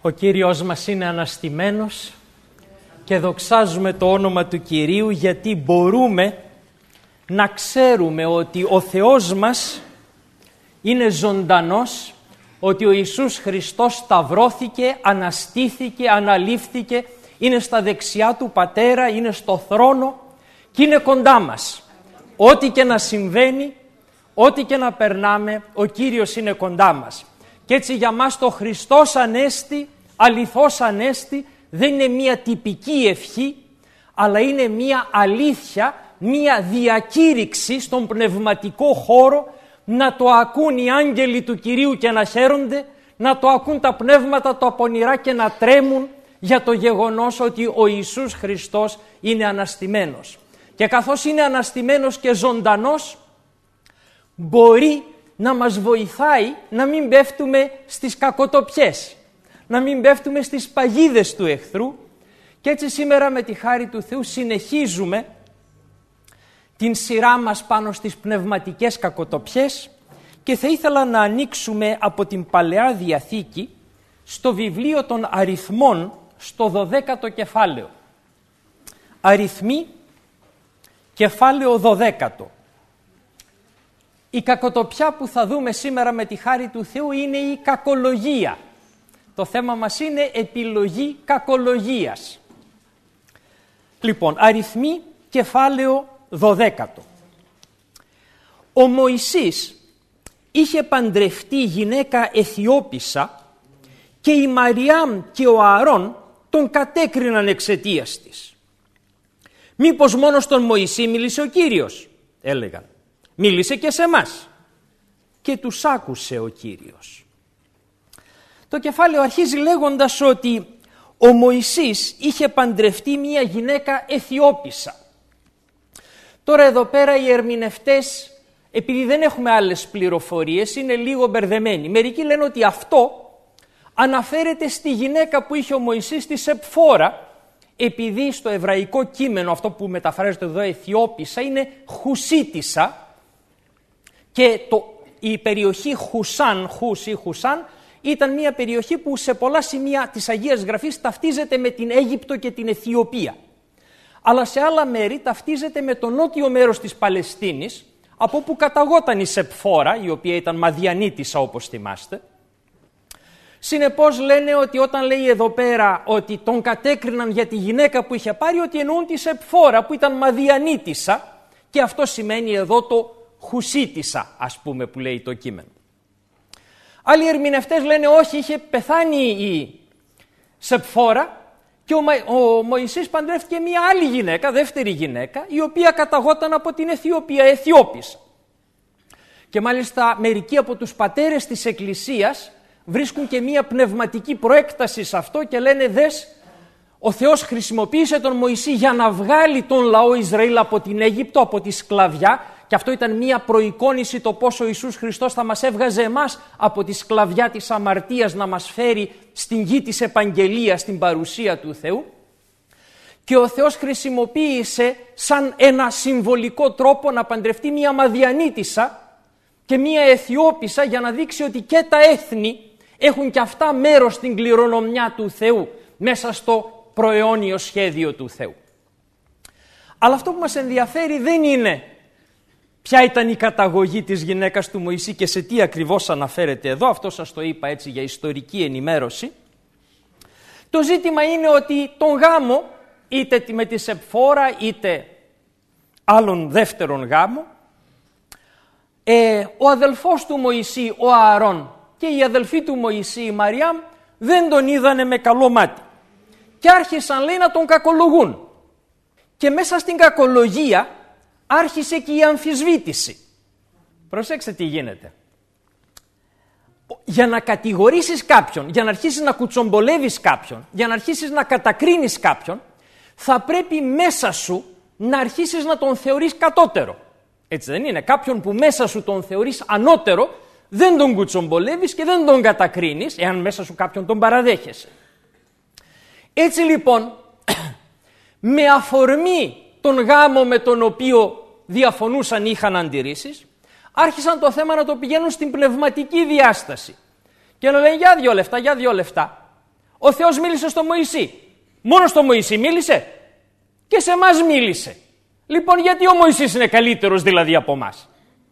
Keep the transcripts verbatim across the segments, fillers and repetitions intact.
Ο Κύριος μας είναι αναστημένος και δοξάζουμε το όνομα του Κυρίου, γιατί μπορούμε να ξέρουμε ότι ο Θεός μας είναι ζωντανός, ότι ο Ιησούς Χριστός σταυρώθηκε, αναστήθηκε, αναλήφθηκε, είναι στα δεξιά του Πατέρα, είναι στο θρόνο και είναι κοντά μας. Ό,τι και να συμβαίνει, ό,τι και να περνάμε, ο Κύριος είναι κοντά μας. Και έτσι για μας το Χριστός Ανέστη, αληθώς Ανέστη, δεν είναι μία τυπική ευχή, αλλά είναι μία αλήθεια, μία διακήρυξη στον πνευματικό χώρο, να το ακούν οι άγγελοι του Κυρίου και να χαίρονται, να το ακούν τα πνεύματα τα πονηρά και να τρέμουν για το γεγονός ότι ο Ιησούς Χριστός είναι αναστημένος. Και καθώς είναι αναστημένος και ζωντανός, μπορεί να μας βοηθάει να μην πέφτουμε στις κακοτοπιές, να μην πέφτουμε στις παγίδες του εχθρού. Και έτσι σήμερα με τη χάρη του Θεού συνεχίζουμε την σειρά μας πάνω στις πνευματικές κακοτοπιές και θα ήθελα να ανοίξουμε από την Παλαιά Διαθήκη στο βιβλίο των Αριθμών, στο δωδέκατο κεφάλαιο. Αριθμοί, κεφάλαιο δωδέκατο. Η κακοτοπιά που θα δούμε σήμερα με τη χάρη του Θεού είναι η κακολογία. Το θέμα μας είναι επιλογή κακολογίας. Λοιπόν, Αριθμοί, κεφάλαιο δωδέκατο. Ο Μωυσής είχε παντρευτεί γυναίκα Αιθιόπισσα και η Μαριάμ και ο Ααρών τον κατέκριναν εξαιτίας της. «Μήπως μόνο στον Μωυσή μίλησε ο Κύριος?» έλεγαν. «Μίλησε και σε μας». Και τους άκουσε ο Κύριος. Το κεφάλαιο αρχίζει λέγοντας ότι ο Μωυσής είχε παντρευτεί μία γυναίκα Αιθιόπισσα. Τώρα εδώ πέρα οι ερμηνευτές, επειδή δεν έχουμε άλλες πληροφορίες, είναι λίγο μπερδεμένοι. Μερικοί λένε ότι αυτό αναφέρεται στη γυναίκα που είχε ο Μωυσής, τη Σεπφόρα, επειδή στο εβραϊκό κείμενο, αυτό που μεταφράζεται εδώ Αιθιόπισσα, είναι Χουσίτισσα, και το, η περιοχή Χουσάν, Χους ή Χουσάν, ήταν μια περιοχή που σε πολλά σημεία της Αγίας Γραφής ταυτίζεται με την Αίγυπτο και την Αιθιοπία. Αλλά σε άλλα μέρη ταυτίζεται με το νότιο μέρος της Παλαιστίνης, από όπου καταγόταν η Σεπφόρα, η οποία ήταν Μαδιανίτισσα όπως θυμάστε. Συνεπώς λένε ότι όταν λέει εδώ πέρα ότι τον κατέκριναν για τη γυναίκα που είχε πάρει, ότι εννοούν τη Σεπφόρα που ήταν Μαδιανίτισσα, και αυτό σημαίνει εδώ το Χουσίτισσα, ας πούμε, που λέει το κείμενο. Άλλοι ερμηνευτές λένε όχι, είχε πεθάνει η Σεπφόρα και ο, Μα... ο Μωυσής παντρεύτηκε μια άλλη γυναίκα, δεύτερη γυναίκα, η οποία καταγόταν από την Αιθιοπία, Αιθιόπισσα. Και μάλιστα μερικοί από τους πατέρες της Εκκλησίας βρίσκουν και μια πνευματική προέκταση σε αυτό και λένε, δες, ο Θεός χρησιμοποίησε τον Μωυσή για να βγάλει τον λαό Ισραήλ από την Αίγυπτο, από τη σκλαβιά, και αυτό ήταν μια προεικόνηση το πόσο ο Ιησούς Χριστός θα μας έβγαζε εμάς από τη σκλαβιά της αμαρτίας, να μας φέρει στην γη της επαγγελίας, στην παρουσία του Θεού. Και ο Θεός χρησιμοποίησε σαν ένα συμβολικό τρόπο να παντρευτεί μια Μαδιανίτισσα και μια Αιθιόπισσα, για να δείξει ότι και τα έθνη έχουν και αυτά μέρος στην κληρονομιά του Θεού, μέσα στο προαιώνιο σχέδιο του Θεού. Αλλά αυτό που μας ενδιαφέρει δεν είναι ποια ήταν η καταγωγή της γυναίκας του Μωυσή και σε τι ακριβώς αναφέρεται εδώ. Αυτό σας το είπα έτσι για ιστορική ενημέρωση. Το ζήτημα είναι ότι τον γάμο, είτε με τη Σεπφόρα είτε άλλον δεύτερον γάμο, ε, ο αδελφός του Μωυσή, ο Ααρών, και η αδελφή του Μωυσή, η Μαριάμ, δεν τον είδανε με καλό μάτι. Και άρχισαν, λέει, να τον κακολογούν. Και μέσα στην κακολογία άρχισε και η αμφισβήτηση. Προσέξτε τι γίνεται. Για να κατηγορήσεις κάποιον, για να αρχίσεις να κουτσομπολεύεις κάποιον, για να αρχίσεις να κατακρίνεις κάποιον, θα πρέπει μέσα σου να αρχίσεις να τον θεωρείς κατώτερο. Έτσι δεν είναι? Κάποιον που μέσα σου τον θεωρείς ανώτερο, δεν τον κουτσομπολεύεις και δεν τον κατακρίνεις, εάν μέσα σου κάποιον τον παραδέχεσαι. Έτσι λοιπόν, με αφορμή τον γάμο με τον οποίο διαφωνούσαν, είχαν αντιρρήσεις, άρχισαν το θέμα να το πηγαίνουν στην πνευματική διάσταση και να λένε, για δύο λεφτά, για δύο λεφτά. Ο Θεός μίλησε στο Μωυσή. Μόνο στο Μωυσή μίλησε και σε εμάς μίλησε. Λοιπόν, γιατί ο Μωυσής είναι καλύτερος δηλαδή από εμάς?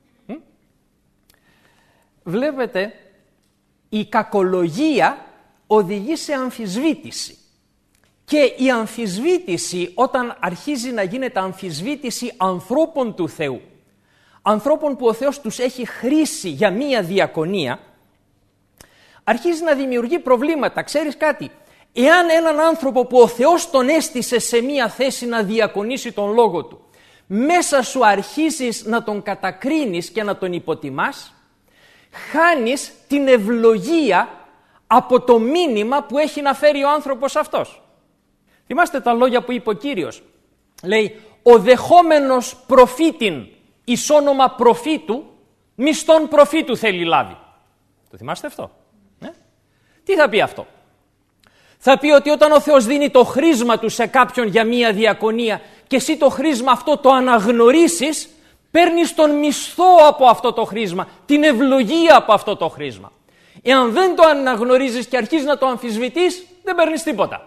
Βλέπετε, η κακολογία οδηγεί σε αμφισβήτηση. Και η αμφισβήτηση, όταν αρχίζει να γίνεται αμφισβήτηση ανθρώπων του Θεού, ανθρώπων που ο Θεός τους έχει χρήσει για μία διακονία, αρχίζει να δημιουργεί προβλήματα. Ξέρεις κάτι, εάν έναν άνθρωπο που ο Θεός τον έστησε σε μία θέση να διακονήσει τον λόγο του, μέσα σου αρχίζεις να τον κατακρίνεις και να τον υποτιμάς, χάνεις την ευλογία από το μήνυμα που έχει να φέρει ο άνθρωπος αυτός. Θυμάστε τα λόγια που είπε ο Κύριος? Λέει, ο δεχόμενος προφήτην εις όνομα προφήτου, μισθόν προφήτου θέλει λάβει. Το θυμάστε αυτό? Ε? Τι θα πει αυτό? Θα πει ότι όταν ο Θεός δίνει το χρήσμα του σε κάποιον για μία διακονία και εσύ το χρήσμα αυτό το αναγνωρίσεις, παίρνεις τον μισθό από αυτό το χρήσμα, την ευλογία από αυτό το χρήσμα. Εάν δεν το αναγνωρίζεις και αρχίζεις να το αμφισβητείς, δεν παίρνεις τίποτα.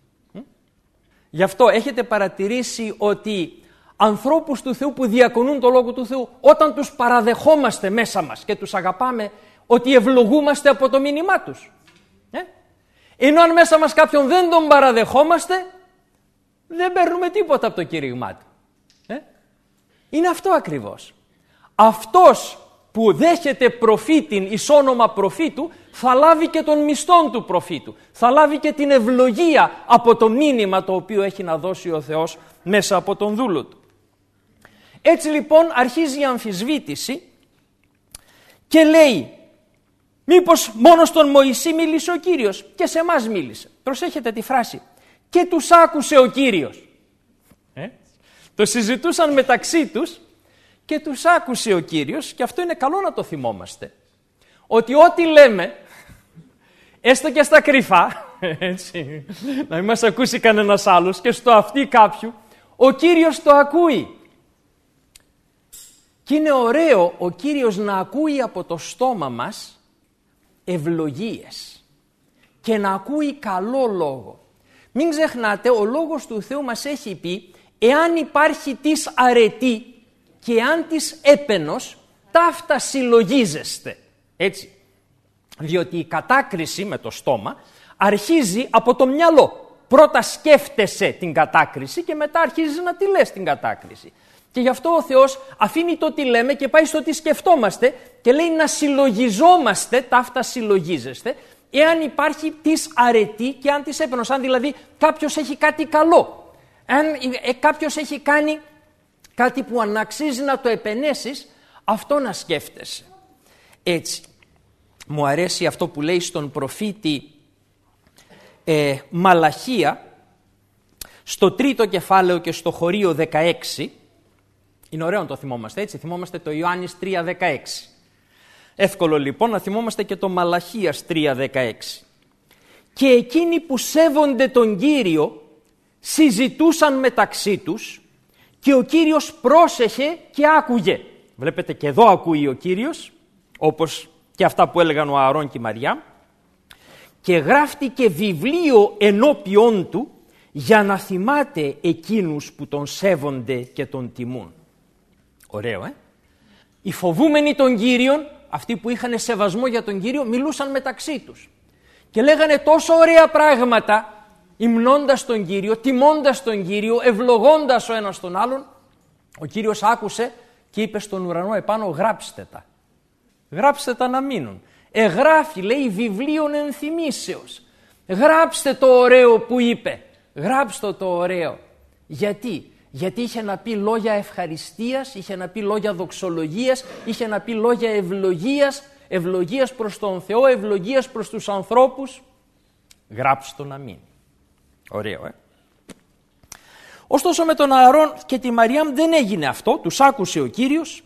Γι' αυτό έχετε παρατηρήσει ότι ανθρώπους του Θεού που διακονούν το Λόγο του Θεού, όταν τους παραδεχόμαστε μέσα μας και τους αγαπάμε, ότι ευλογούμαστε από το μήνυμά τους. Ε? Ενώ αν μέσα μας κάποιον δεν τον παραδεχόμαστε, δεν παίρνουμε τίποτα από το κήρυγμά του. Ε? Είναι αυτό ακριβώς. Αυτός που δέχεται προφήτην εις όνομα προφήτου, θα λάβει και τον μισθόν του προφήτου. Θα λάβει και την ευλογία από το μήνυμα το οποίο έχει να δώσει ο Θεός μέσα από τον δούλο του. Έτσι λοιπόν αρχίζει η αμφισβήτηση και λέει, μήπως μόνο στον Μωυσή μίλησε ο Κύριος? Και σε εμάς μίλησε. Προσέχετε τη φράση. Και τους άκουσε ο Κύριος. Ε? Το συζητούσαν μεταξύ τους και τους άκουσε ο Κύριος, και αυτό είναι καλό να το θυμόμαστε. Ότι ό,τι λέμε, έστω και στα κρυφά, έτσι, να μην μας ακούσει κανένας άλλος, και στο αυτί κάποιου, ο Κύριος το ακούει. Και είναι ωραίο ο Κύριος να ακούει από το στόμα μας ευλογίες και να ακούει καλό λόγο. Μην ξεχνάτε, ο λόγος του Θεού μας έχει πει, εάν υπάρχει της αρετή και αν της έπαινος, ταύτα συλλογίζεστε. Έτσι. Διότι η κατάκριση με το στόμα αρχίζει από το μυαλό. Πρώτα σκέφτεσαι την κατάκριση και μετά αρχίζεις να τη λες την κατάκριση. Και γι' αυτό ο Θεός αφήνει το τι λέμε και πάει στο τι σκεφτόμαστε και λέει να συλλογιζόμαστε, ταύτα συλλογίζεστε, εάν υπάρχει της αρετή και αν της έπαινος. Αν δηλαδή κάποιος έχει κάτι καλό, αν ε, κάποιος έχει κάνει κάτι που αναξίζει να το επενέσεις, αυτό να σκέφτεσαι. Έτσι, μου αρέσει αυτό που λέει στον προφήτη ε, Μαλαχία, στο τρίτο κεφάλαιο και στο χωρίο δεκαέξι. Είναι ωραίο να το θυμόμαστε, έτσι, θυμόμαστε το Ιωάννης τρία δεκαέξι. Εύκολο λοιπόν να θυμόμαστε και το Μαλαχίας τρία δεκαέξι. Και εκείνοι που σέβονται τον Κύριο συζητούσαν μεταξύ τους και ο Κύριος πρόσεχε και άκουγε. Βλέπετε και εδώ ακούει ο Κύριος, όπως και αυτά που έλεγαν ο Ααρών και η Μαριά. Και γράφτηκε βιβλίο ενώπιον του για να θυμάται εκείνους που τον σέβονται και τον τιμούν. Ωραίο, ε! Οι φοβούμενοι των Κύριων, αυτοί που είχαν σεβασμό για τον Κύριο, μιλούσαν μεταξύ τους. Και λέγανε τόσο ωραία πράγματα, υμνώντας τον Κύριο, τιμώντας τον Κύριο, ευλογώντας ο ένας τον άλλον. Ο Κύριος άκουσε και είπε στον ουρανό επάνω, γράψτε τα. Γράψτε τα να μείνουν. Εγγράφει, λέει, βιβλίων ενθυμίσεως. Γράψτε το ωραίο που είπε. Γράψτε το ωραίο. Γιατί? Γιατί είχε να πει λόγια ευχαριστίας, είχε να πει λόγια δοξολογίας, είχε να πει λόγια ευλογίας, ευλογίας προς τον Θεό, ευλογίας προς τους ανθρώπους. Γράψτε το να μείνει. Ωραίο, ε. Ωστόσο με τον Ααρών και τη Μαριάμ δεν έγινε αυτό, τους άκουσε ο Κύριος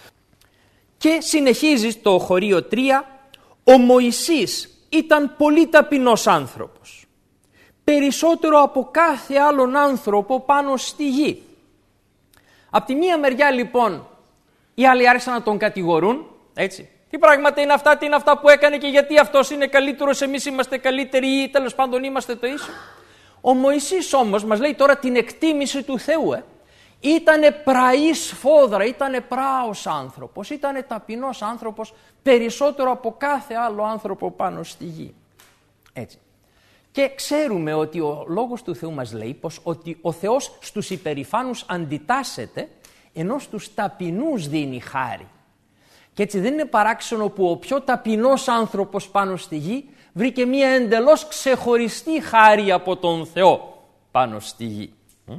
και συνεχίζει το χωρίο τρία. Ο Μωυσής ήταν πολύ ταπεινός άνθρωπος, περισσότερο από κάθε άλλον άνθρωπο πάνω στη γη. Απ' τη μία μεριά λοιπόν οι άλλοι άρχισαν να τον κατηγορούν, έτσι. Τι πράγματα είναι αυτά, τι είναι αυτά που έκανε και γιατί αυτός είναι καλύτερος, εμείς είμαστε καλύτεροι ή τέλος πάντων είμαστε το ίσο. Ο Μωυσής όμως μας λέει τώρα την εκτίμηση του Θεού. Ε. Ήτανε πραής φόδρα, ήτανε πράος άνθρωπος, ήτανε ταπεινός άνθρωπος περισσότερο από κάθε άλλο άνθρωπο πάνω στη γη. Έτσι. Και ξέρουμε ότι ο λόγος του Θεού μας λέει πως ότι ο Θεός στους υπερηφάνους αντιτάσσεται ενώ στους ταπεινούς δίνει χάρη. Και έτσι δεν είναι παράξενο που ο πιο ταπεινός άνθρωπος πάνω στη γη βρήκε μία εντελώς ξεχωριστή χάρη από τον Θεό πάνω στη γη.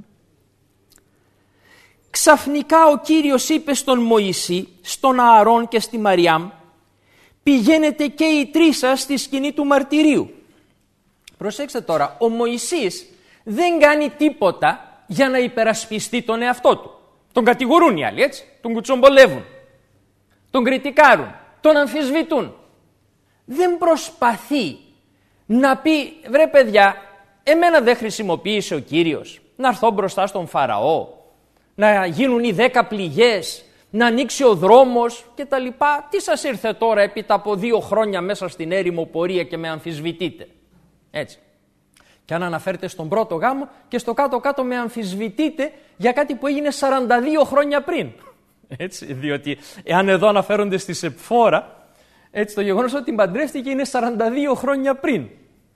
Ξαφνικά ο Κύριος είπε στον Μωυσή, στον Ααρών και στη Μαριάμ, πηγαίνετε και οι τρεις σας στη σκηνή του μαρτυρίου. Προσέξτε τώρα, ο Μωυσής δεν κάνει τίποτα για να υπερασπιστεί τον εαυτό του. Τον κατηγορούν οι άλλοι, έτσι, τον κουτσομπολεύουν, τον κριτικάρουν, τον αμφισβητούν. Δεν προσπαθεί να πει, βρε παιδιά, εμένα δεν χρησιμοποίησε ο Κύριος να έρθω μπροστά στον Φαραώ, να γίνουν οι δέκα πληγές, να ανοίξει ο δρόμος και τα λοιπά. Τι σας ήρθε τώρα έπειτα από δύο χρόνια μέσα στην έρημο πορεία και με αμφισβητείτε. Έτσι. Και αν αναφέρετε στον πρώτο γάμο και στο κάτω-κάτω με αμφισβητείτε για κάτι που έγινε σαράντα δύο χρόνια πριν. Έτσι, διότι εάν εδώ αναφέρονται στη Σεπφόρα, έτσι, το γεγονός ότι την παντρεύτηκε είναι σαράντα δύο χρόνια πριν.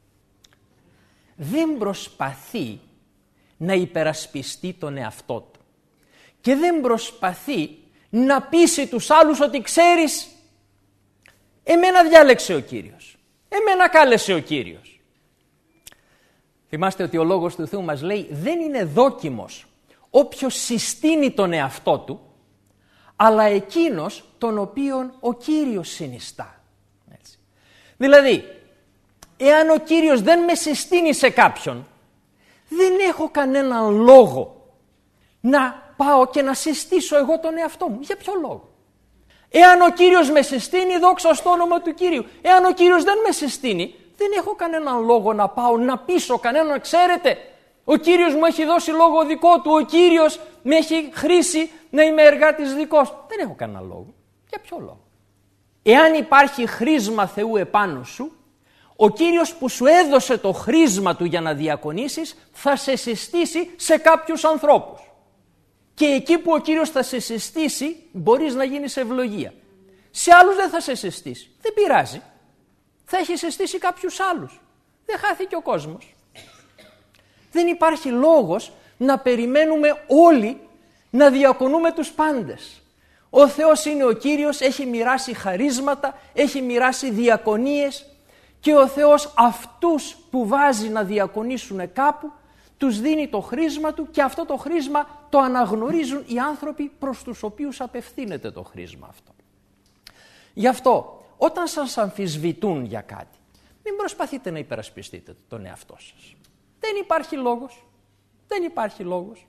Δεν προσπαθεί να υπερασπιστεί τον εαυτό του. Και δεν προσπαθεί να πείσει τους άλλους ότι ξέρεις, εμένα διάλεξε ο Κύριος, εμένα κάλεσε ο Κύριος. Θυμάστε ότι ο λόγος του Θεού μας λέει δεν είναι δόκιμος όποιος συστήνει τον εαυτό του, αλλά εκείνος τον οποίον ο Κύριος συνιστά. Έτσι. Δηλαδή, εάν ο Κύριος δεν με συστήνει σε κάποιον, δεν έχω κανέναν λόγο να πάω και να συστήσω εγώ τον εαυτό μου. Για ποιο λόγο? Εάν ο Κύριος με συστήνει, δόξα στο όνομα του Κύριου. Εάν ο Κύριος δεν με συστήνει, δεν έχω κανέναν λόγο να πάω να πείσω κανέναν. Ξέρετε, ο Κύριος μου έχει δώσει λόγο δικό του, ο Κύριος με έχει χρήσει να είμαι εργάτης δικός. Δεν έχω κανέναν λόγο. Για ποιο λόγο? Εάν υπάρχει χρήσμα Θεού επάνω σου, ο Κύριος που σου έδωσε το χρήσμα του για να διακονήσεις θα σε συστήσει σε κάποιους ανθρώπους. Και εκεί που ο Κύριος θα σε συστήσει μπορείς να γίνεις ευλογία. Σε άλλους δεν θα σε συστήσει. Δεν πειράζει. Θα έχει συστήσει κάποιους άλλους. Δεν χάθηκε ο κόσμος. Δεν υπάρχει λόγος να περιμένουμε όλοι να διακονούμε τους πάντες. Ο Θεός είναι ο Κύριος, έχει μοιράσει χαρίσματα, έχει μοιράσει διακονίες και ο Θεός αυτούς που βάζει να διακονήσουν κάπου τους δίνει το χρήσμα του και αυτό το χρήσμα το αναγνωρίζουν οι άνθρωποι προς τους οποίους απευθύνεται το χρήσμα αυτό. Γι' αυτό όταν σας αμφισβητούν για κάτι, μην προσπαθείτε να υπερασπιστείτε τον εαυτό σας. Δεν υπάρχει λόγος. Δεν υπάρχει λόγος.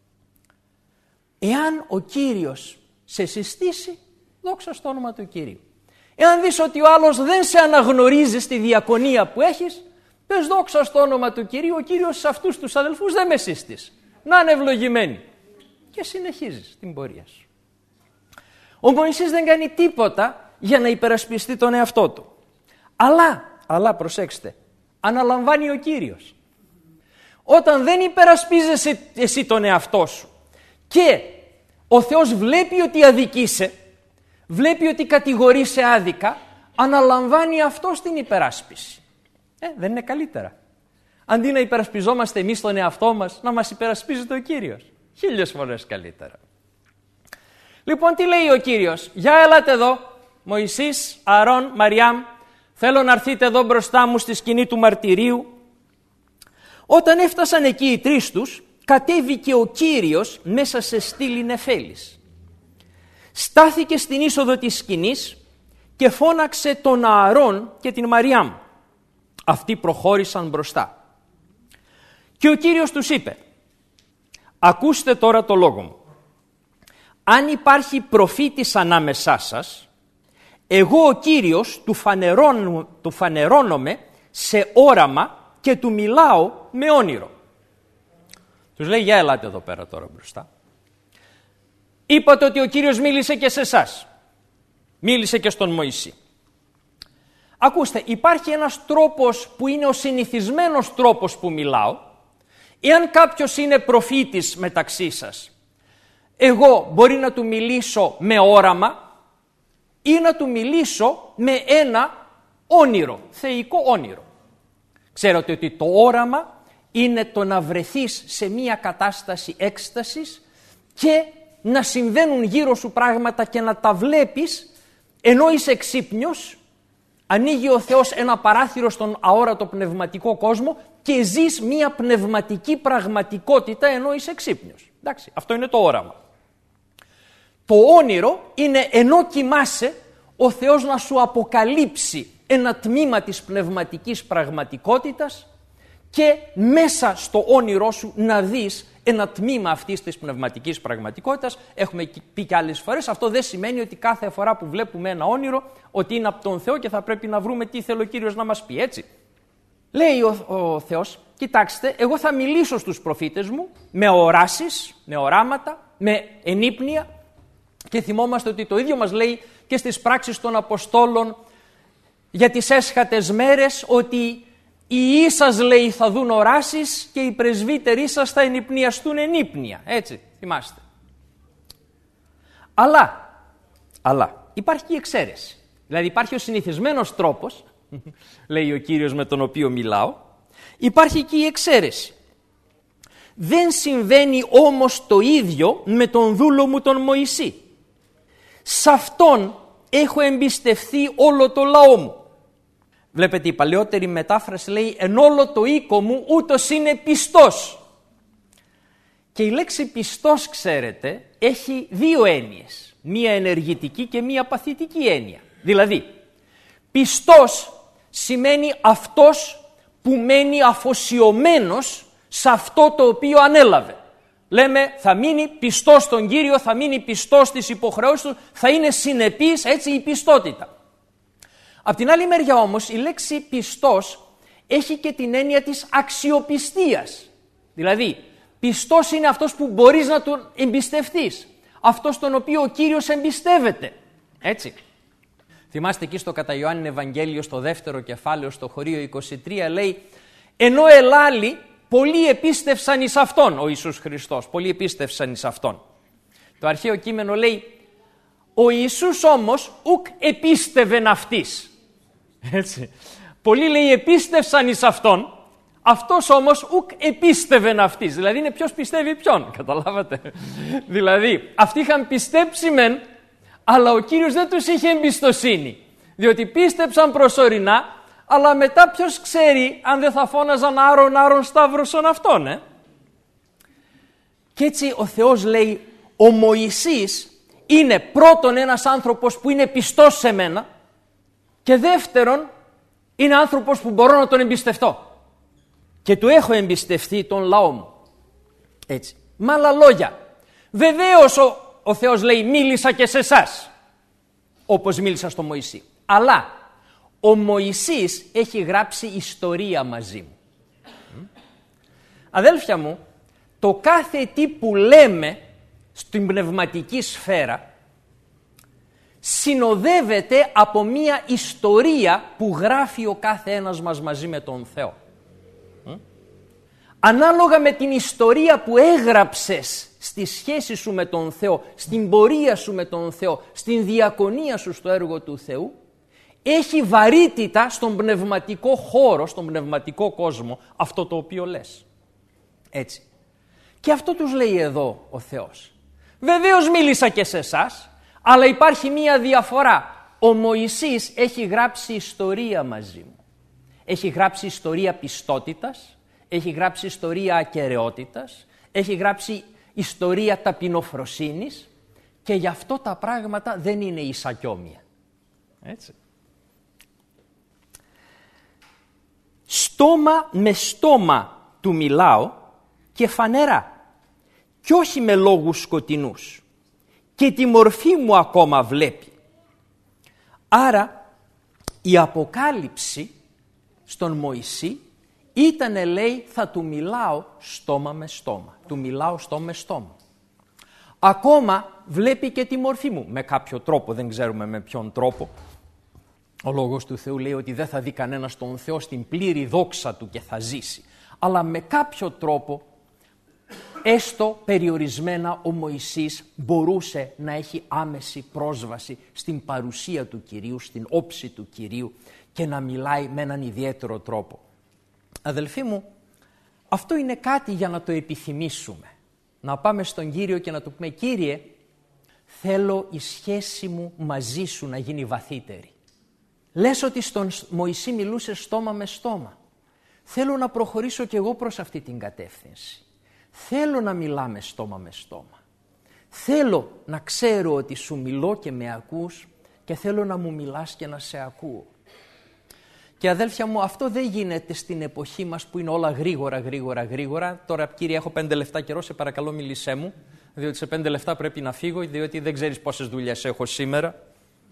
Εάν ο Κύριος σε συστήσει, δόξα στο όνομα του Κυρίου. Εάν δεις ότι ο άλλος δεν σε αναγνωρίζει στη διακονία που έχεις, πες δόξα στο όνομα του Κυρίου, ο Κύριος σε αυτούς τους αδελφούς δεν με σύστησε. Να είναι ευλογημένοι. Και συνεχίζεις την πορεία σου. Ο Μωυσής δεν κάνει τίποτα για να υπερασπιστεί τον εαυτό του. Αλλά, αλλά προσέξτε, αναλαμβάνει ο Κύριος. Όταν δεν υπερασπίζεσαι εσύ τον εαυτό σου και ο Θεός βλέπει ότι αδικείσαι, βλέπει ότι κατηγορείσαι άδικα, αναλαμβάνει αυτός την υπεράσπιση. Ε, δεν είναι καλύτερα? Αντί να υπερασπιζόμαστε εμείς τον εαυτό μας, να μας υπερασπίζεται ο Κύριος. Χίλιες φορές καλύτερα. Λοιπόν, τι λέει ο Κύριος? Για ελάτε εδώ, Μωυσής, Ααρών, Μαριάμ, θέλω να έρθετε εδώ μπροστά μου στη σκηνή του μαρτυρίου. Όταν έφτασαν εκεί οι τρεις τους, κατέβηκε ο Κύριος μέσα σε στήλη νεφέλης. Στάθηκε στην είσοδο της σκηνής και φώναξε τον Ααρών και την Μαριάμ. Αυτοί προχώρησαν μπροστά. Και ο Κύριος τους είπε, ακούστε τώρα το λόγο μου. Αν υπάρχει προφήτης ανάμεσά σας, εγώ ο Κύριος του, φανερώνω, του φανερώνομαι σε όραμα και του μιλάω με όνειρο. Τους λέει, για ελάτε εδώ πέρα τώρα μπροστά. Είπατε ότι ο Κύριος μίλησε και σε εσάς. Μίλησε και στον Μωυσή. Ακούστε, υπάρχει ένας τρόπος που είναι ο συνηθισμένος τρόπος που μιλάω. Εάν κάποιος είναι προφήτης μεταξύ σας, εγώ μπορεί να του μιλήσω με όραμα ή να του μιλήσω με ένα όνειρο, θεϊκό όνειρο. Ξέρετε ότι το όραμα είναι το να βρεθείς σε μία κατάσταση έκστασης και να συμβαίνουν γύρω σου πράγματα και να τα βλέπεις ενώ είσαι ξύπνιος. Ανοίγει ο Θεός ένα παράθυρο στον αόρατο πνευματικό κόσμο και ζεις μία πνευματική πραγματικότητα ενώ είσαι ξύπνιος. Εντάξει, αυτό είναι το όραμα. Το όνειρο είναι ενώ κοιμάσαι ο Θεός να σου αποκαλύψει ένα τμήμα της πνευματικής πραγματικότητας και μέσα στο όνειρό σου να δεις ένα τμήμα αυτής της πνευματικής πραγματικότητας. Έχουμε πει και άλλες φορές, αυτό δεν σημαίνει ότι κάθε φορά που βλέπουμε ένα όνειρο ότι είναι από τον Θεό και θα πρέπει να βρούμε τι θέλει ο Κύριος να μας πει, έτσι. Λέει ο, ο Θεός, κοιτάξτε, εγώ θα μιλήσω στους προφήτες μου με οράσεις, με οράματα, με ενύπνια και θυμόμαστε ότι το ίδιο μας λέει και στις πράξεις των Αποστόλων για τις έσχατες μέρες, ότι οι ιοί σας, λέει, θα δουν οράσεις και οι πρεσβύτεροι σας θα ενυπνιαστούν ενύπνια. Έτσι, θυμάστε. Αλλά, αλλά υπάρχει και η εξαίρεση. Δηλαδή υπάρχει ο συνηθισμένος τρόπος, λέει ο Κύριος με τον οποίο μιλάω, υπάρχει και η εξαίρεση. Δεν συμβαίνει όμως το ίδιο με τον δούλο μου τον Μωυσή. Σ' αυτόν έχω εμπιστευθεί όλο το λαό μου. Βλέπετε, η παλαιότερη μετάφραση λέει «εν όλο το οίκο μου ούτως είναι πιστός». Και η λέξη πιστός, ξέρετε, έχει δύο έννοιες. Μία ενεργητική και μία παθητική έννοια. Δηλαδή, πιστός σημαίνει αυτός που μένει αφοσιωμένος σε αυτό το οποίο ανέλαβε. Λέμε θα μείνει πιστός στον Κύριο, θα μείνει πιστός στις υποχρεώσεις του, θα είναι συνεπής, έτσι, η πιστότητα. Απ' την άλλη μεριά όμως η λέξη πιστός έχει και την έννοια της αξιοπιστίας. Δηλαδή πιστός είναι αυτός που μπορείς να τον εμπιστευτείς, αυτός τον οποίο ο Κύριος εμπιστεύεται. Έτσι. Θυμάστε εκεί στο κατά Ιωάννην Ευαγγέλιο στο δεύτερο κεφάλαιο στο χωρίο είκοσι τρία λέει «ενώ ελάλη πολλοί επίστευσαν εις Αυτόν», ο Ιησούς Χριστός, πολλοί επίστευσαν εις Αυτόν. Το αρχαίο κείμενο λέει «ο Ιησούς όμως ουκ επίστευεν αυτής». Έτσι. Πολλοί, λέει, επίστευσαν εις Αυτόν, αυτός όμως ουκ επίστευεν αυτής. Δηλαδή είναι ποιος πιστεύει ποιον, καταλάβατε. Δηλαδή αυτοί είχαν πιστέψει μεν, αλλά ο Κύριος δεν τους είχε εμπιστοσύνη. Διότι πίστεψαν προσωρινά, αλλά μετά ποιος ξέρει αν δεν θα φώναζαν άρον άρον σταύρωσον αυτόν, ε? Και έτσι ο Θεός λέει, ο Μωυσής είναι πρώτον ένας άνθρωπος που είναι πιστός σε μένα και δεύτερον είναι άνθρωπος που μπορώ να τον εμπιστευτώ. Και του έχω εμπιστευτεί τον λαό μου. Έτσι. Με άλλα λόγια, βεβαίως ο, ο Θεός λέει μίλησα και σε εσάς, όπως μίλησα στο Μωυσή. Αλλά ο Μωυσής έχει γράψει ιστορία μαζί μου. Αδέλφια μου, το κάθε τι που λέμε στην πνευματική σφαίρα συνοδεύεται από μία ιστορία που γράφει ο κάθε ένας μας μαζί με τον Θεό. Ανάλογα με την ιστορία που έγραψες στη σχέση σου με τον Θεό, στην πορεία σου με τον Θεό, στην διακονία σου στο έργο του Θεού, έχει βαρύτητα στον πνευματικό χώρο, στον πνευματικό κόσμο, αυτό το οποίο λες. Έτσι. Και αυτό τους λέει εδώ ο Θεός. Βεβαίως μίλησα και σε εσάς, αλλά υπάρχει μία διαφορά. Ο Μωυσής έχει γράψει ιστορία μαζί μου. Έχει γράψει ιστορία πιστότητας, έχει γράψει ιστορία ακεραιότητας, έχει γράψει ιστορία ταπεινοφροσύνης και γι' αυτό τα πράγματα δεν είναι ισακιόμια. Έτσι. Στόμα με στόμα του μιλάω και φανερά κι όχι με λόγους σκοτεινούς και τη μορφή μου ακόμα βλέπει. Άρα η αποκάλυψη στον Μωυσή ήτανε, λέει, θα του μιλάω στόμα με στόμα. Του μιλάω στόμα με στόμα. Ακόμα βλέπει και τη μορφή μου με κάποιο τρόπο, δεν ξέρουμε με ποιον τρόπο. Ο Λόγος του Θεού λέει ότι δεν θα δει κανένας τον Θεό στην πλήρη δόξα του και θα ζήσει. Αλλά με κάποιο τρόπο, έστω περιορισμένα, ο Μωυσής μπορούσε να έχει άμεση πρόσβαση στην παρουσία του Κυρίου, στην όψη του Κυρίου και να μιλάει με έναν ιδιαίτερο τρόπο. Αδελφοί μου, αυτό είναι κάτι για να το επιθυμήσουμε. Να πάμε στον Κύριο και να του πούμε: Κύριε, θέλω η σχέση μου μαζί σου να γίνει βαθύτερη. Λες ότι στον Μωυσή μιλούσε στόμα με στόμα. Θέλω να προχωρήσω κι εγώ προς αυτή την κατεύθυνση. Θέλω να μιλάμε στόμα με στόμα. Θέλω να ξέρω ότι σου μιλώ και με ακούς και θέλω να μου μιλάς και να σε ακούω. Και αδέλφια μου, αυτό δεν γίνεται στην εποχή μας που είναι όλα γρήγορα, γρήγορα, γρήγορα. Τώρα, κύριε, έχω πέντε λεπτά καιρό, σε παρακαλώ μίλησέ μου, διότι σε πέντε λεπτά πρέπει να φύγω, διότι δεν ξέρεις πόσες δουλειές έχω σήμερα.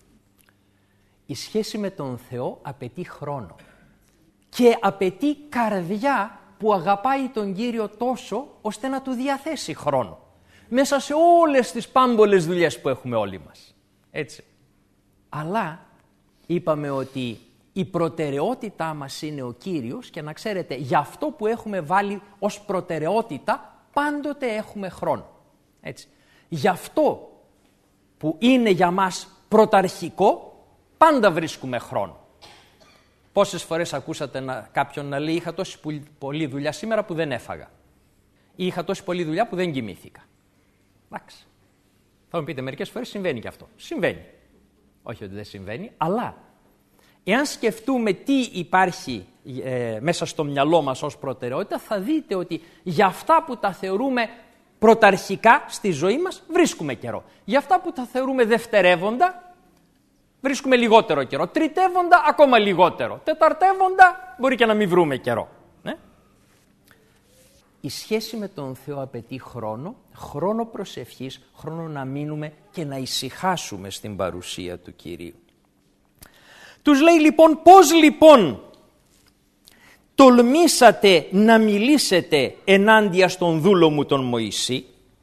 Η σχέση με τον Θεό απαιτεί χρόνο και απαιτεί καρδιά που αγαπάει τον Κύριο τόσο ώστε να του διαθέσει χρόνο μέσα σε όλες τις πάμπολες δουλειές που έχουμε όλοι μας. Έτσι. Αλλά είπαμε ότι η προτεραιότητά μας είναι ο Κύριος και να ξέρετε, για αυτό που έχουμε βάλει ως προτεραιότητα πάντοτε έχουμε χρόνο. Έτσι. Γι' αυτό που είναι για μας πρωταρχικό πάντα βρίσκουμε χρόνο. Πόσες φορές ακούσατε να, κάποιον να λέει: είχα τόση πολλή δουλειά σήμερα που δεν έφαγα. Ή είχα τόση πολλή δουλειά που δεν κοιμήθηκα. Εντάξει. Θα μου πείτε, μερικές φορές συμβαίνει και αυτό. Συμβαίνει. Όχι ότι δεν συμβαίνει, αλλά εάν σκεφτούμε τι υπάρχει ε, μέσα στο μυαλό μας ως προτεραιότητα, θα δείτε ότι για αυτά που τα θεωρούμε πρωταρχικά στη ζωή μας βρίσκουμε καιρό. Για αυτά που τα θεωρούμε δευτερεύοντα βρίσκουμε λιγότερο καιρό. Τριτεύοντα ακόμα λιγότερο. Τεταρτεύοντα μπορεί και να μην βρούμε καιρό. Ναι? Η σχέση με τον Θεό απαιτεί χρόνο, χρόνο προσευχής, χρόνο να μείνουμε και να ησυχάσουμε στην παρουσία του Κυρίου. Τους λέει λοιπόν, πώς λοιπόν τολμήσατε να μιλήσετε ενάντια στον δούλο μου τον Μωυσή?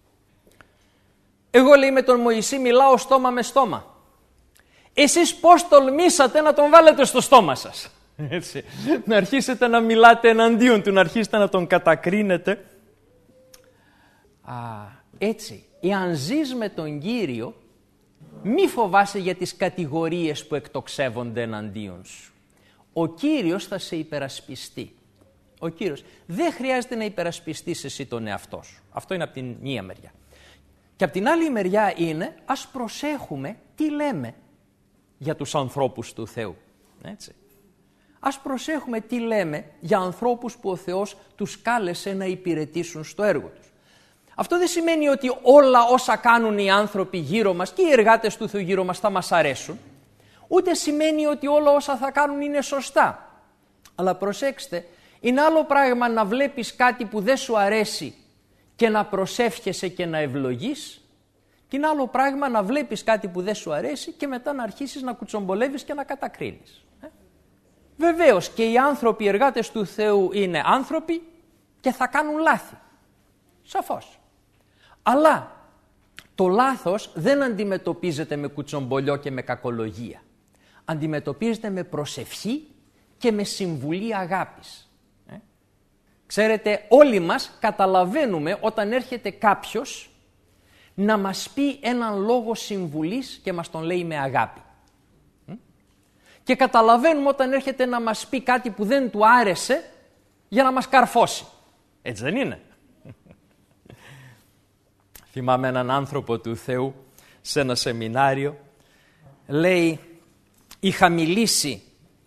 Εγώ, λέει, με τον Μωυσή μιλάω στόμα με στόμα. Εσείς πώς τολμήσατε να τον βάλετε στο στόμα σας? Έτσι. Να αρχίσετε να μιλάτε εναντίον του, να αρχίσετε να τον κατακρίνετε. Α, έτσι, εάν ζεις με τον Κύριο, μη φοβάσαι για τις κατηγορίες που εκτοξεύονται εναντίον σου. Ο Κύριος θα σε υπερασπιστεί. Ο Κύριος δεν χρειάζεται να υπερασπιστείς εσύ τον εαυτό σου. Αυτό είναι από την μία μεριά. Και από την άλλη μεριά είναι, ας προσέχουμε τι λέμε για τους ανθρώπους του Θεού. Έτσι. Ας προσέχουμε τι λέμε για ανθρώπους που ο Θεός τους κάλεσε να υπηρετήσουν στο έργο τους. Αυτό δεν σημαίνει ότι όλα όσα κάνουν οι άνθρωποι γύρω μας και οι εργάτες του Θεού γύρω μας θα μας αρέσουν. Ούτε σημαίνει ότι όλα όσα θα κάνουν είναι σωστά. Αλλά προσέξτε, είναι άλλο πράγμα να βλέπεις κάτι που δεν σου αρέσει και να προσεύχεσαι και να ευλογείς, και είναι άλλο πράγμα να βλέπεις κάτι που δεν σου αρέσει και μετά να αρχίσεις να κουτσομπολεύεις και να κατακρίνεις. Ε? Βεβαίως και οι άνθρωποι, οι εργάτες του Θεού είναι άνθρωποι και θα κάνουν λάθη. Σαφώς. Αλλά το λάθος δεν αντιμετωπίζεται με κουτσομπολιό και με κακολογία. Αντιμετωπίζεται με προσευχή και με συμβουλή αγάπης. Ε? Ξέρετε, όλοι μας καταλαβαίνουμε όταν έρχεται κάποιος να μας πει έναν λόγο συμβουλής και μας τον λέει με αγάπη. Και καταλαβαίνουμε όταν έρχεται να μας πει κάτι που δεν του άρεσε για να μας καρφώσει. Έτσι δεν είναι? Θυμάμαι έναν άνθρωπο του Θεού σε ένα σεμινάριο, λέει, είχα μιλήσει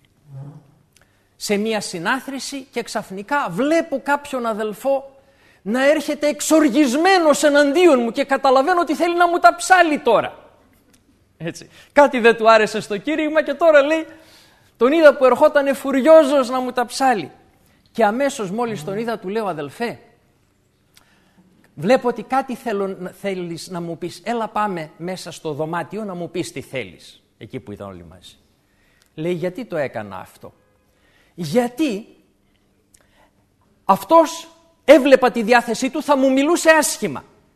σε μία συνάθρηση και ξαφνικά βλέπω κάποιον αδελφό να έρχεται εξοργισμένος εναντίον μου και καταλαβαίνω ότι θέλει να μου τα ψάλει τώρα. Έτσι. Κάτι δεν του άρεσε στο κήρυγμα και τώρα, λέει, τον είδα που ερχόταν φουριόζος να μου τα ψάλει. Και αμέσως μόλις τον είδα του λέω, αδελφέ, βλέπω ότι κάτι θέλω, θέλεις να μου πεις. Έλα πάμε μέσα στο δωμάτιο να μου πεις τι θέλεις. Εκεί που ήταν όλοι μαζί. Λέει, γιατί το έκανα αυτό? Γιατί αυτός έβλεπα τη διάθεσή του, θα μου μιλούσε άσχημα.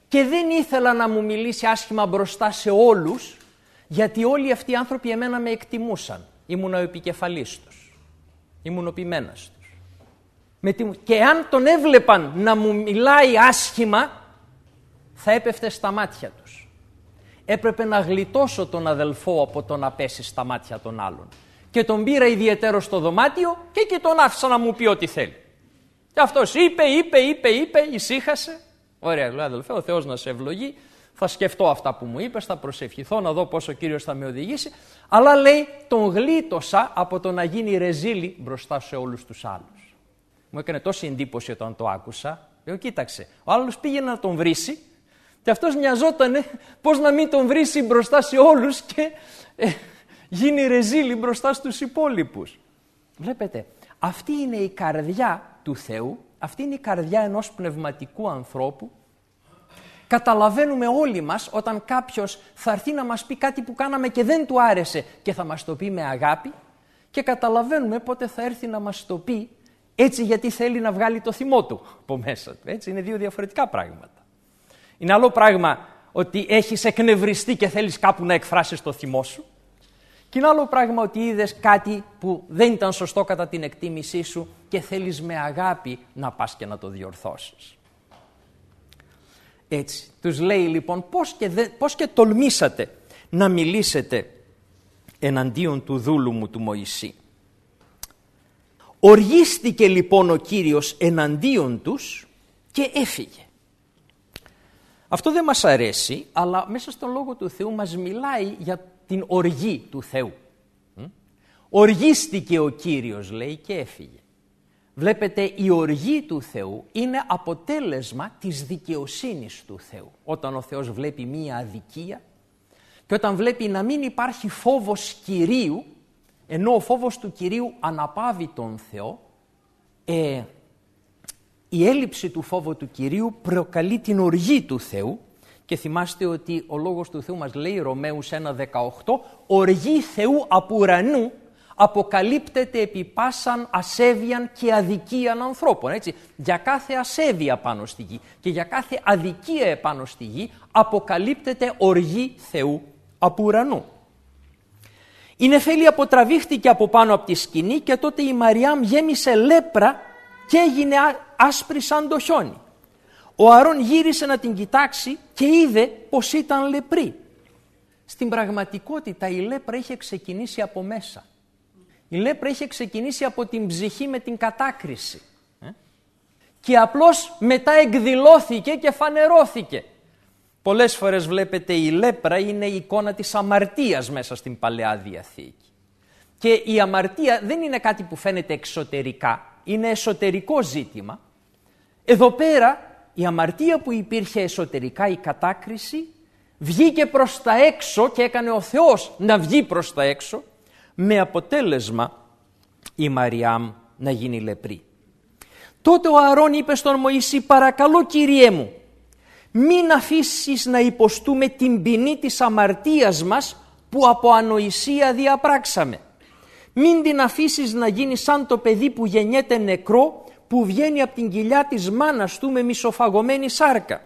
και δεν ήθελα να μου μιλήσει άσχημα μπροστά σε όλους, γιατί όλοι αυτοί οι άνθρωποι εμένα με εκτιμούσαν. Ήμουν ο επικεφαλής τους. Ήμουν ο ποιμένας τους. Με τη... Και αν τον έβλεπαν να μου μιλάει άσχημα, θα έπεφτε στα μάτια τους. Έπρεπε να γλιτώσω τον αδελφό από το να πέσει στα μάτια των άλλων. Και τον πήρα ιδιαίτερο στο δωμάτιο και εκεί τον άφησα να μου πει ό,τι θέλει. Και αυτός είπε, είπε, είπε, είπε, ησύχασε. Ωραία, λέει, αδελφέ, ο Θεός να σε ευλογεί. Θα σκεφτώ αυτά που μου είπες, θα προσευχηθώ να δω πώς ο Κύριος θα με οδηγήσει. Αλλά λέει, τον γλίτωσα από το να γίνει ρεζίλη μπροστά σε όλους τους άλλους. Μου έκανε τόση εντύπωση όταν το άκουσα. Λέω, κοίταξε, ο άλλος πήγε να τον βρήσει και αυτός νοιαζότανε πώς να μην τον βρήσει μπροστά σε όλους και ε, γίνει ρεζίλη μπροστά στους υπόλοιπους. Βλέπετε, αυτή είναι η καρδιά του Θεού, αυτή είναι η καρδιά ενός πνευματικού ανθρώπου. Καταλαβαίνουμε όλοι μας όταν κάποιος θα έρθει να μας πει κάτι που κάναμε και δεν του άρεσε και θα μας το πει με αγάπη, και καταλαβαίνουμε πότε θα έρθει να μας το πει έτσι γιατί θέλει να βγάλει το θυμό του από μέσα του. Έτσι, είναι δύο διαφορετικά πράγματα. Είναι άλλο πράγμα ότι έχεις εκνευριστεί και θέλεις κάπου να εκφράσεις το θυμό σου, και είναι άλλο πράγμα ότι είδες κάτι που δεν ήταν σωστό κατά την εκτίμησή σου και θέλεις με αγάπη να πας και να το διορθώσεις. Έτσι, τους λέει λοιπόν πώς και, δε, πώς και τολμήσατε να μιλήσετε εναντίον του δούλου μου του Μωυσή. Οργίστηκε λοιπόν ο Κύριος εναντίον τους και έφυγε. Αυτό δεν μας αρέσει, αλλά μέσα στον Λόγο του Θεού μας μιλάει για την οργή του Θεού. Οργίστηκε ο Κύριος, λέει, και έφυγε. Βλέπετε, η οργή του Θεού είναι αποτέλεσμα της δικαιοσύνης του Θεού. Όταν ο Θεός βλέπει μία αδικία και όταν βλέπει να μην υπάρχει φόβος Κυρίου, ενώ ο φόβος του Κυρίου αναπαύει τον Θεό, ε, η έλλειψη του φόβου του Κυρίου προκαλεί την οργή του Θεού. Και θυμάστε ότι ο Λόγος του Θεού μας λέει, Ρωμαίους ένα δεκαοκτώ, οργή Θεού απ' ουρανού αποκαλύπτεται επί πάσαν ασέβειαν και αδικίαν ανθρώπων. Έτσι, για κάθε ασέβεια πάνω στη γη και για κάθε αδικία επάνω στη γη αποκαλύπτεται οργή Θεού απ' ουρανού. Η Νεφέλη αποτραβήχτηκε από πάνω από τη σκηνή και τότε η Μαριάμ γέμισε λέπρα και έγινε άσπρη σαν το χιόνι. Ο Αρών γύρισε να την κοιτάξει και είδε πως ήταν λεπρή. Στην πραγματικότητα η λέπρα είχε ξεκινήσει από μέσα. Η λέπρα είχε ξεκινήσει από την ψυχή με την κατάκριση. Ε? Και απλώς μετά εκδηλώθηκε και φανερώθηκε. Πολλές φορές βλέπετε η λέπρα είναι η εικόνα της αμαρτίας μέσα στην Παλαιά Διαθήκη. Και η αμαρτία δεν είναι κάτι που φαίνεται εξωτερικά, είναι εσωτερικό ζήτημα. Εδώ πέρα η αμαρτία που υπήρχε εσωτερικά, η κατάκριση, βγήκε προς τα έξω και έκανε ο Θεός να βγει προς τα έξω, με αποτέλεσμα η Μαριάμ να γίνει λεπρή. Τότε ο Αρών είπε στον Μωυσή, παρακαλώ Κύριέ μου, μην αφήσεις να υποστούμε την ποινή της αμαρτίας μας που από ανοησία διαπράξαμε. Μην την αφήσεις να γίνει σαν το παιδί που γεννιέται νεκρό, που βγαίνει από την κοιλιά της μάνας του με μισοφαγωμένη σάρκα.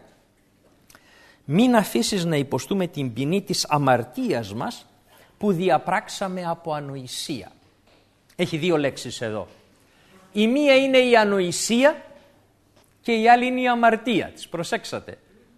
Μην αφήσεις να υποστούμε την ποινή της αμαρτίας μας που διαπράξαμε από ανοησία. Έχει δύο λέξεις εδώ. Η μία είναι η ανοησία και η άλλη είναι η αμαρτία. Τις προσέξατε.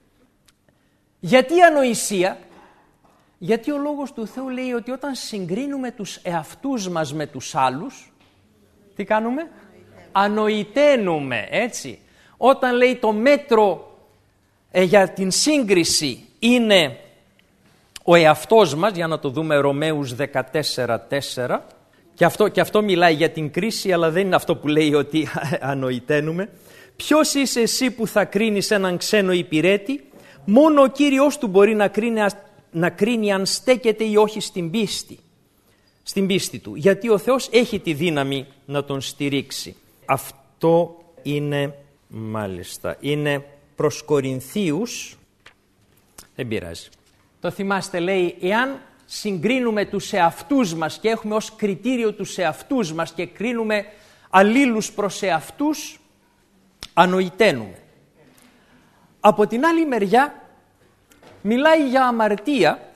Γιατί ανοησία? Γιατί ο Λόγος του Θεού λέει ότι όταν συγκρίνουμε τους εαυτούς μας με τους άλλους, τι κάνουμε? Ανοηταίνουμε, έτσι. Όταν λέει το μέτρο ε, για την σύγκριση είναι ο εαυτός μας, για να το δούμε, Ρωμαίους δεκατέσσερα τέσσερα, και αυτό, και αυτό μιλάει για την κρίση, αλλά δεν είναι αυτό που λέει ότι ανοηταίνουμε. Ποιος είσαι εσύ που θα κρίνεις έναν ξένο υπηρέτη? Μόνο ο Κύριος του μπορεί να κρίνει, να κρίνει αν στέκεται ή όχι στην πίστη, στην πίστη του, γιατί ο Θεός έχει τη δύναμη να τον στηρίξει. Αυτό είναι, μάλιστα, είναι προς Κορινθίους, δεν πειράζει. Το θυμάστε, λέει, εάν συγκρίνουμε τους εαυτούς μας και έχουμε ως κριτήριο τους εαυτούς μας και κρίνουμε αλλήλους προς εαυτούς, ανοηταίνουμε. Από την άλλη μεριά μιλάει για αμαρτία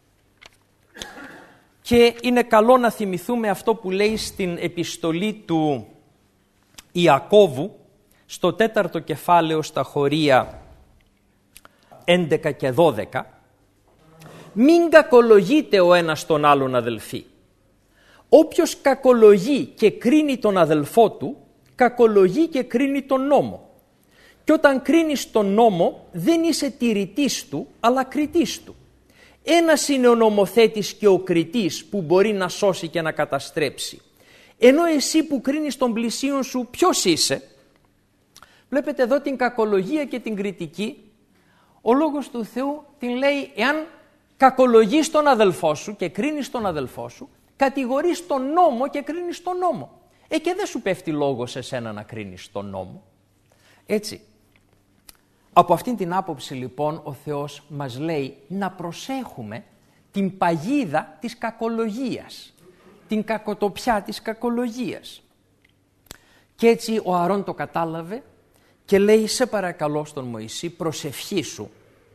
και είναι καλό να θυμηθούμε αυτό που λέει στην επιστολή του Ιακώβου στο τέταρτο κεφάλαιο στα χωρία έντεκα και δώδεκα. Μην κακολογείτε ο ένας τον άλλον, αδελφοί. Όποιος κακολογεί και κρίνει τον αδελφό του, κακολογεί και κρίνει τον νόμο. Και όταν κρίνεις τον νόμο, δεν είσαι τηρητής του, αλλά κριτής του. Ένας είναι ο νομοθέτης και ο κριτής που μπορεί να σώσει και να καταστρέψει. Ενώ εσύ που κρίνεις τον πλησίον σου, ποιος είσαι? Βλέπετε εδώ την κακολογία και την κριτική. Ο Λόγος του Θεού την λέει, εάν κακολογείς τον αδελφό σου και κρίνεις τον αδελφό σου, κατηγορείς τον νόμο και κρίνεις τον νόμο. Ε, και δεν σου πέφτει λόγος σε σένα να κρίνεις τον νόμο. Έτσι. Από αυτήν την άποψη λοιπόν ο Θεός μας λέει να προσέχουμε την παγίδα της κακολογίας, την κακοτοπιά της κακολογίας. Και έτσι ο Ααρών το κατάλαβε και λέει, σε παρακαλώ στον Μωυσή, προσευχήσου.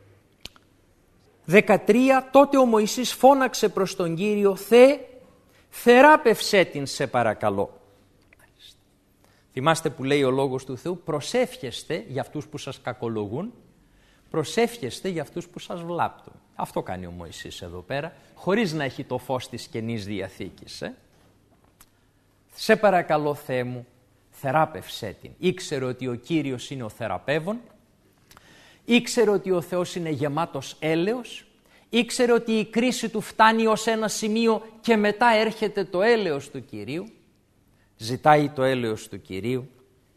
δεκατρία. Τότε ο Μωυσής φώναξε προς τον Κύριο, Θεέ, θεράπευσέ την σε παρακαλώ. Θυμάστε που λέει ο Λόγος του Θεού, προσεύχεστε για αυτούς που σας κακολογούν, προσεύχεστε για αυτούς που σας βλάπτουν. Αυτό κάνει ο Μωυσής εδώ πέρα, χωρίς να έχει το φως της Καινής Διαθήκης. Ε? Σε παρακαλώ Θεέ μου, θεράπευσέ την. Ήξερε ότι ο Κύριος είναι ο θεραπεύων, ήξερε ότι ο Θεός είναι γεμάτος έλεος, ήξερε ότι η κρίση του φτάνει ως ένα σημείο και μετά έρχεται το έλεος του Κυρίου. Ζητάει το έλεος του Κυρίου.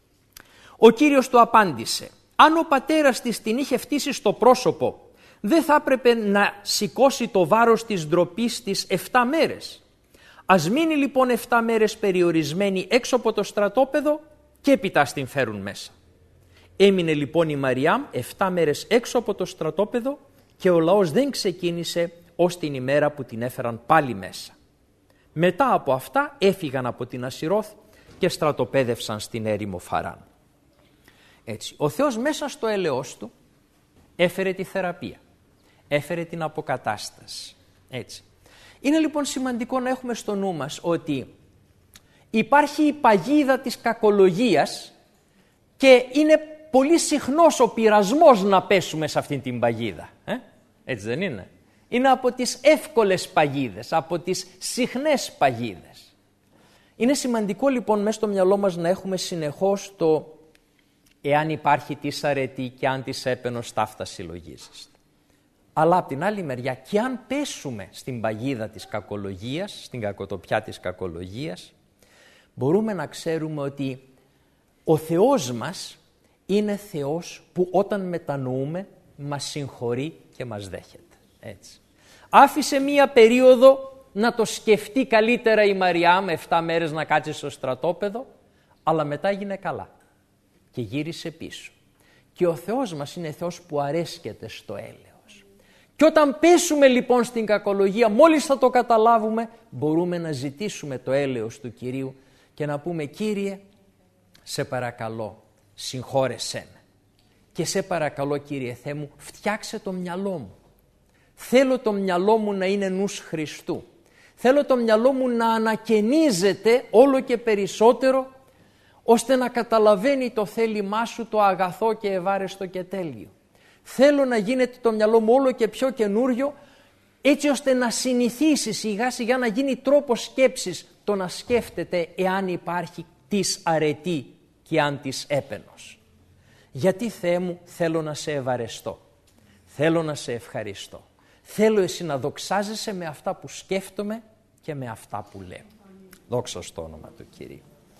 Ο Κύριος του απάντησε, αν ο πατέρας της την είχε φτύσει στο πρόσωπο, δεν θα έπρεπε να σηκώσει το βάρος της ντροπής της εφτά μέρες. Ας μείνει λοιπόν εφτά μέρες περιορισμένη έξω από το στρατόπεδο και έπειτα την φέρουν μέσα. Έμεινε λοιπόν η Μαριάμ εφτά μέρες έξω από το στρατόπεδο και ο λαός δεν ξεκίνησε ως την ημέρα που την έφεραν πάλι μέσα. Μετά από αυτά έφυγαν από την Ασιρώθ και στρατοπέδευσαν στην έρημο Φαράν. Έτσι, ο Θεός μέσα στο έλεος του έφερε τη θεραπεία, έφερε την αποκατάσταση. Έτσι. Είναι λοιπόν σημαντικό να έχουμε στο νου μας ότι υπάρχει η παγίδα της κακολογίας και είναι πολύ συχνός ο πειρασμός να πέσουμε σε αυτήν την παγίδα. Ε? Έτσι δεν είναι? Είναι από τις εύκολες παγίδες, από τις συχνές παγίδες. Είναι σημαντικό λοιπόν μέσα στο μυαλό μας να έχουμε συνεχώς το εάν υπάρχει της αρετή και αν της έπαινος ταύτα συλλογίζεστε. Αλλά από την άλλη μεριά και αν πέσουμε στην παγίδα της κακολογίας, στην κακοτοπιά της κακολογίας, μπορούμε να ξέρουμε ότι ο Θεός μας είναι Θεός που όταν μετανοούμε μας συγχωρεί και μας δέχεται. Έτσι. Άφησε μία περίοδο να το σκεφτεί καλύτερα η Μαριά με εφτά μέρες να κάτσει στο στρατόπεδο, αλλά μετά έγινε καλά και γύρισε πίσω. Και ο Θεός μας είναι Θεός που αρέσκεται στο έλεος. Και όταν πέσουμε λοιπόν στην κακολογία, μόλις θα το καταλάβουμε, μπορούμε να ζητήσουμε το έλεος του Κυρίου και να πούμε, Κύριε, σε παρακαλώ, συγχώρεσέ με. Και σε παρακαλώ, Κύριε Θεέ μου, φτιάξε το μυαλό μου. Θέλω το μυαλό μου να είναι νους Χριστού. Θέλω το μυαλό μου να ανακαινίζεται όλο και περισσότερο, ώστε να καταλαβαίνει το θέλημά σου, το αγαθό και ευάρεστο και τέλειο. Θέλω να γίνεται το μυαλό μου όλο και πιο καινούριο, έτσι ώστε να συνηθίσει σιγά σιγά να γίνει τρόπος σκέψης το να σκέφτεται εάν υπάρχει της αρετή και αν της έπαινος. Γιατί Θεέ μου θέλω να σε ευαρεστώ, θέλω να σε ευχαριστώ. Θέλω εσύ να δοξάζεσαι με αυτά που σκέφτομαι και με αυτά που λέω. Δόξα στο όνομα του Κυρίου.